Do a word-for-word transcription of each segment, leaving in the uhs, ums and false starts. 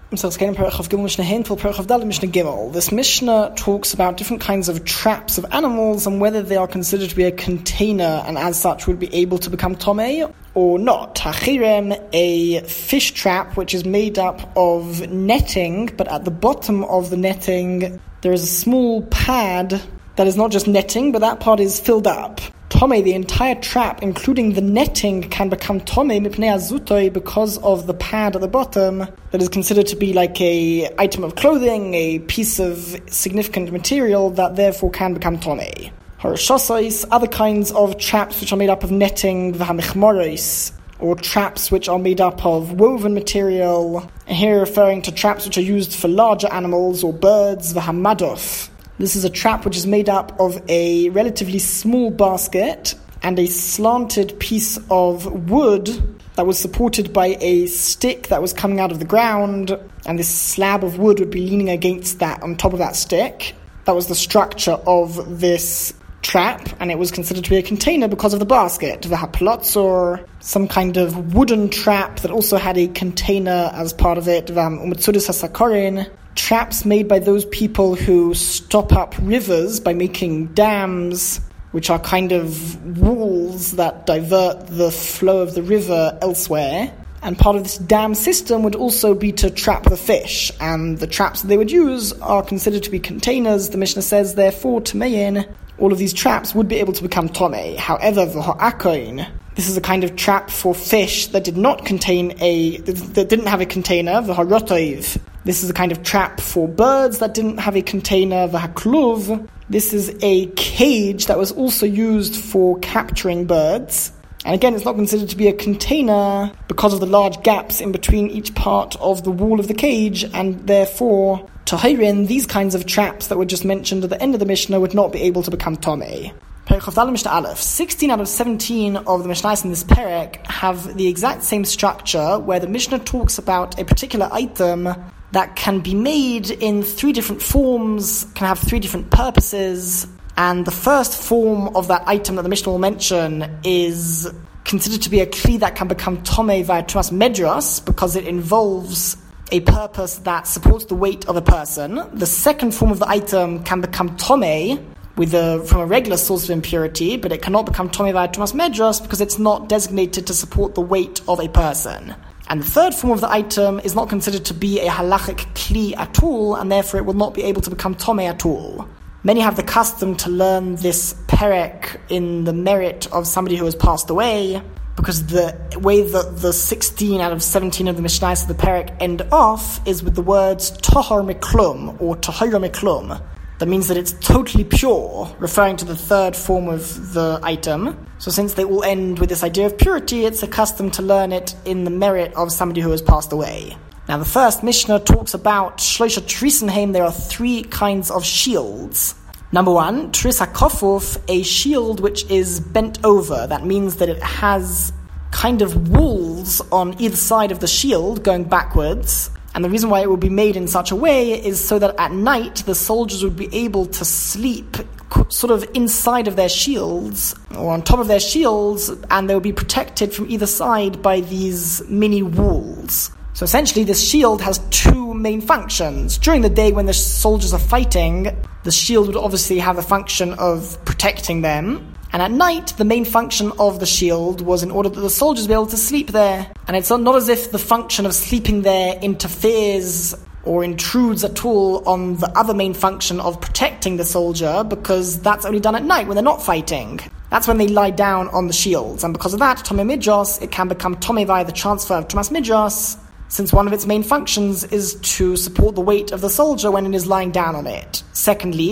So it's getting Perach of Gimel Mishnah Handful, Perach of Dalet Mishnah Gimel. This Mishnah talks about different kinds of traps of animals and whether they are considered to be a container and as such would be able to become tomei or not. Hachirem, a fish trap which is made up of netting, but at the bottom of the netting there is a small pad that is not just netting, but that part is filled up. Tomei, the entire trap, including the netting, can become tomei mipnei azutoi because of the pad at the bottom that is considered to be like a item of clothing, a piece of significant material that therefore can become tomei. Harashosais, other kinds of traps which are made up of netting, v'hamichmoros, or traps which are made up of woven material, and here referring to traps which are used for larger animals or birds, v'hamadof. This is a trap which is made up of a relatively small basket and a slanted piece of wood that was supported by a stick that was coming out of the ground, and this slab of wood would be leaning against that, on top of that stick. That was the structure of this trap, and it was considered to be a container because of the basket. The haplotzor, some kind of wooden trap that also had a container as part of it. Umetzudis hasakorin, traps made by those people who stop up rivers by making dams, which are kind of walls that divert the flow of the river elsewhere. And part of this dam system would also be to trap the fish, and the traps that they would use are considered to be containers. The Mishnah says, therefore, Tamein, all of these traps would be able to become tomei. However, v'ha'akoin, this is a kind of trap for fish that did not contain a, that didn't have a container, v'ha'rotoiv. This is a kind of trap for birds that didn't have a container, v'ha'kluv. This is a cage that was also used for capturing birds. And again, it's not considered to be a container because of the large gaps in between each part of the wall of the cage, and therefore, Tahirin, these kinds of traps that were just mentioned at the end of the Mishnah would not be able to become tomei. Perek of Dalet Mishnah Aleph. sixteen out of seventeen of the Mishnahs in this Perek have the exact same structure, where the Mishnah talks about a particular item that can be made in three different forms, can have three different purposes, and the first form of that item that the Mishnah will mention is considered to be a kli that can become tomei via tumas medras, because it involves a purpose that supports the weight of a person. The second form of the item can become tomei with a, from a regular source of impurity, but it cannot become tomei via tumas medras because it's not designated to support the weight of a person. And the third form of the item is not considered to be a halachic kli at all, and therefore it will not be able to become tomei at all. Many have the custom to learn this perek in the merit of somebody who has passed away, because the way that the sixteen out of seventeen of the Mishnahs of the perek end off is with the words tohar miklum, or tohara miklum. That means that it's totally pure, referring to the third form of the item. So since they all end with this idea of purity, it's a custom to learn it in the merit of somebody who has passed away. Now the first Mishnah talks about Shloisha Trisenheim. There are three kinds of shields. Number one, Tris HaKofuf, a shield which is bent over. That means that it has kind of walls on either side of the shield going backwards. And the reason why it will be made in such a way is so that at night the soldiers would be able to sleep sort of inside of their shields or on top of their shields, and they will be protected from either side by these mini walls. So essentially this shield has two main functions. During the day when the soldiers are fighting, the shield would obviously have the function of protecting them. And at night, the main function of the shield was in order that the soldiers would be able to sleep there. And it's not as if the function of sleeping there interferes or intrudes at all on the other main function of protecting the soldier, because that's only done at night when they're not fighting. That's when they lie down on the shields. And because of that, Tomei Midras, it can become Tomei via the transfer of Tumas Midras, since one of its main functions is to support the weight of the soldier when it is lying down on it. Secondly,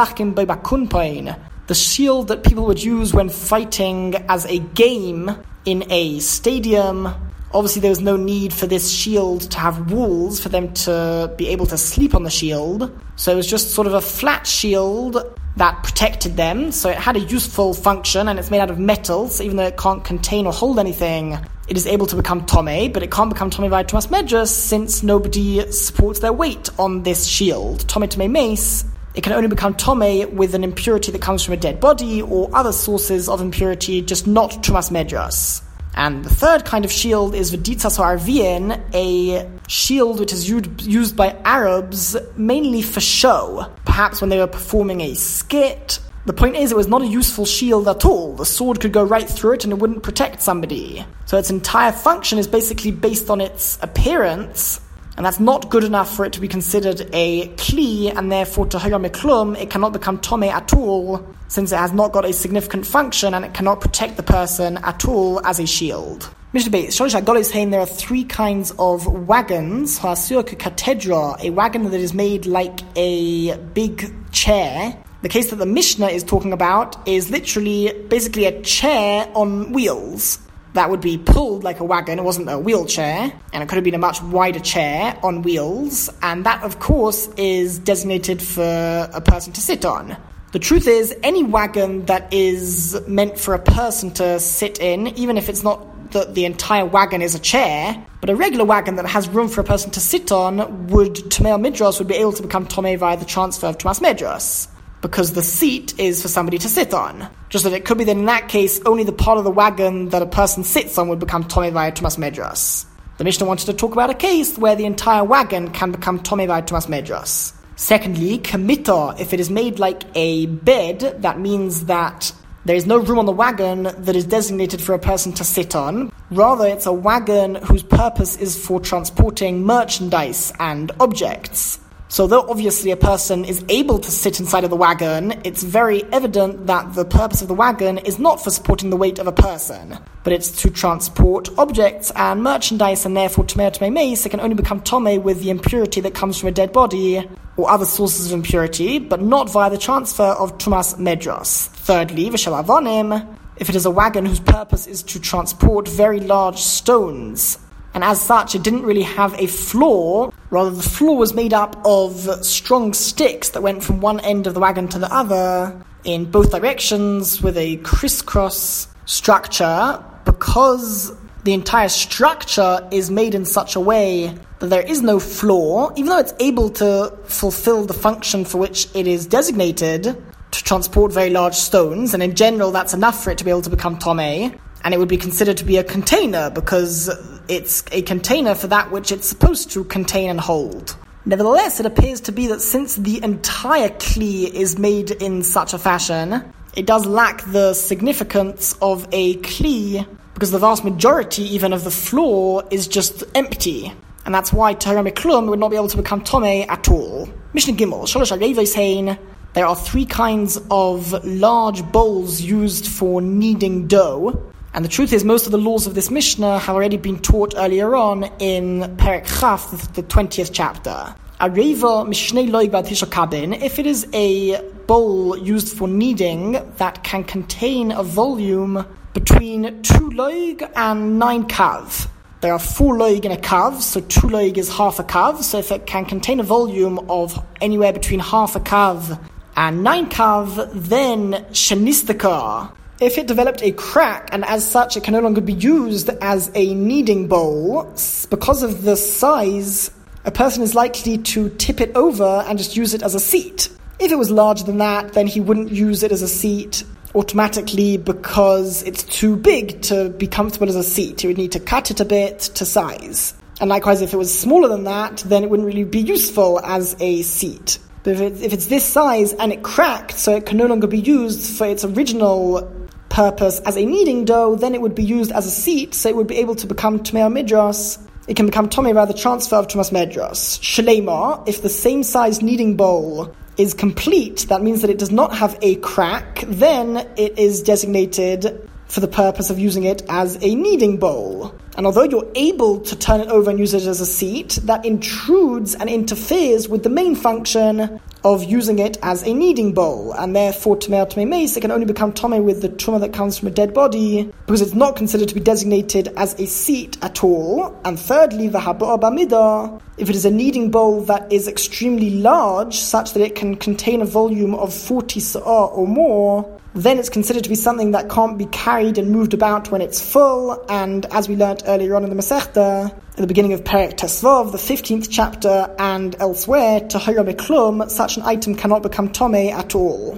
the shield that people would use when fighting as a game in a stadium. Obviously, there was no need for this shield to have walls for them to be able to sleep on the shield. So it was just sort of a flat shield that protected them. So it had a useful function, and it's made out of metal, so even though it can't contain or hold anything, it is able to become tomei, but it can't become tomei via tumas medras since nobody supports their weight on this shield. Tomei tomei mace, it can only become tomei with an impurity that comes from a dead body or other sources of impurity, just not tumas medras. And the third kind of shield is V'ditzas Arvien, a shield which is used by Arabs mainly for show, perhaps when they were performing a skit. The point is, it was not a useful shield at all. The sword could go right through it and it wouldn't protect somebody. So its entire function is basically based on its appearance, and that's not good enough for it to be considered a kli, and therefore to Tahira Meklum, it cannot become Tomei at all, since it has not got a significant function and it cannot protect the person at all as a shield. Mishnah Beis, Sholish HaGolos Hein, there are three kinds of wagons. Ha'asur k'katedra, a wagon that is made like a big chair. The case that the Mishnah is talking about is literally basically a chair on wheels. That would be pulled like a wagon. It wasn't a wheelchair, and it could have been a much wider chair on wheels, and that, of course, is designated for a person to sit on. The truth is, any wagon that is meant for a person to sit in, even if it's not that the entire wagon is a chair, but a regular wagon that has room for a person to sit on, would, Tomei Midras, would be able to become Tomei via the transfer of Tumas Midras, because the seat is for somebody to sit on. Just that it could be that in that case, only the part of the wagon that a person sits on would become Tomei via Tumas Medras. The Mishnah wanted to talk about a case where the entire wagon can become Tomei via Tumas Medras. Secondly, Kamitta, if it is made like a bed, that means that there is no room on the wagon that is designated for a person to sit on. Rather, it's a wagon whose purpose is for transporting merchandise and objects. So though obviously a person is able to sit inside of the wagon, it's very evident that the purpose of the wagon is not for supporting the weight of a person, but it's to transport objects and merchandise, and therefore Tomei Tomei Meis, it can only become Tomei with the impurity that comes from a dead body or other sources of impurity, but not via the transfer of Tumas Medras. Thirdly, V'shel Avonim, if it is a wagon whose purpose is to transport very large stones, and as such, it didn't really have a floor. Rather, the floor was made up of strong sticks that went from one end of the wagon to the other in both directions with a crisscross structure. Because the entire structure is made in such a way that there is no floor, even though it's able to fulfill the function for which it is designated, to transport very large stones, and in general that's enough for it to be able to become Tomei, and it would be considered to be a container because it's a container for that which it's supposed to contain and hold. Nevertheless, it appears to be that since the entire kli is made in such a fashion, it does lack the significance of a kli, because the vast majority even of the floor is just empty. And that's why Tahira Meklum would not be able to become Tomei at all. Mishnah Gimel, Sholosh HaGevos Hein, there are three kinds of large bowls used for kneading dough. And the truth is, most of the laws of this Mishnah have already been taught earlier on in Perek Chaf, the twentieth chapter. Areva Mishnei Loig B'Ad Tisha Kabin, if it is a bowl used for kneading that can contain a volume between two loig and nine kav. There are four loig in a kav, so two loig is half a kav. So if it can contain a volume of anywhere between half a kav and nine kav, then shenistakar. If it developed a crack, and as such it can no longer be used as a kneading bowl, because of the size, a person is likely to tip it over and just use it as a seat. If it was larger than that, then he wouldn't use it as a seat automatically because it's too big to be comfortable as a seat. He would need to cut it a bit to size. And likewise, if it was smaller than that, then it wouldn't really be useful as a seat. But if, it, if it's this size and it cracked, so it can no longer be used for its original purpose as a kneading dough, then it would be used as a seat, so it would be able to become Tomei Midras. It can become Tomei by the transfer of Tumas Medras. Shalema, if the same size kneading bowl is complete, that means that it does not have a crack, then it is designated for the purpose of using it as a kneading bowl. And although you're able to turn it over and use it as a seat, that intrudes and interferes with the main function of using it as a kneading bowl, and therefore Tomei Tomei Meis, it can only become Tomei with the Tumah that comes from a dead body, because it's not considered to be designated as a seat at all. And thirdly, the Haba'ah B'Midah, if it is a kneading bowl that is extremely large, such that it can contain a volume of forty sa'ah or more, then it's considered to be something that can't be carried and moved about when it's full. And as we learnt earlier on in the Masechta, at the beginning of Perek Tesvav, the fifteenth chapter, and elsewhere, Tahira Meklum, such an item cannot become Tomei at all.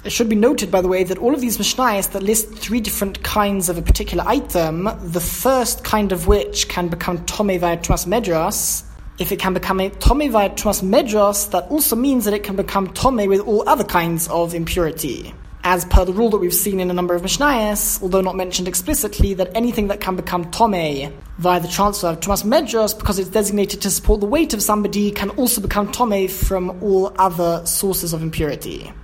It should be noted, by the way, that all of these Mishnayos that list three different kinds of a particular item, the first kind of which can become Tomei via Tumas Medros, if it can become a Tomei via Tumas Medros, that also means that it can become Tomei with all other kinds of impurity. As per the rule that we've seen in a number of Mishnayos, although not mentioned explicitly, that anything that can become Tomei via the transfer of Tumas Medros, because it's designated to support the weight of somebody, can also become Tomei from all other sources of impurity.